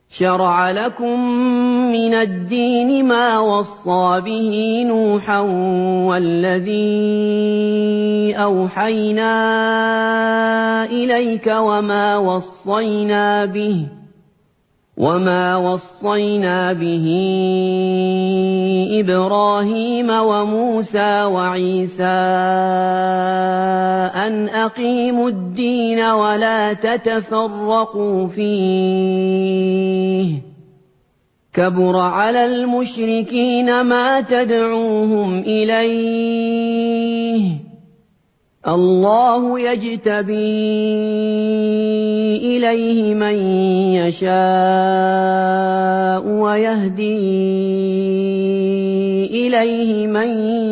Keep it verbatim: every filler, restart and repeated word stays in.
شَرَعَ لَكُم مِّنَ الدِّينِ مَا وَصَّىٰ بِهِ نُوحًا وَالَّذِي أَوْحَيْنَا إِلَيْكَ وَمَا وَصَّيْنَا بِهِ وَمَا وَصَّيْنَا بِهِ إِبْرَاهِيمَ وَمُوسَىٰ وَعِيسَىٰ أَنْ أَقِيمُوا الدِّينَ وَلَا تَتَفَرَّقُوا فِيهِ ۚ كَبُرَ عَلَى الْمُشْرِكِينَ مَا تَدْعُوهُمْ إِلَيْهِ ۚ اللَّهُ يَجْتَبِي إِلَيْهِ مَن يَشَاءُ وَيَهْدِي إِلَيْهِ مَن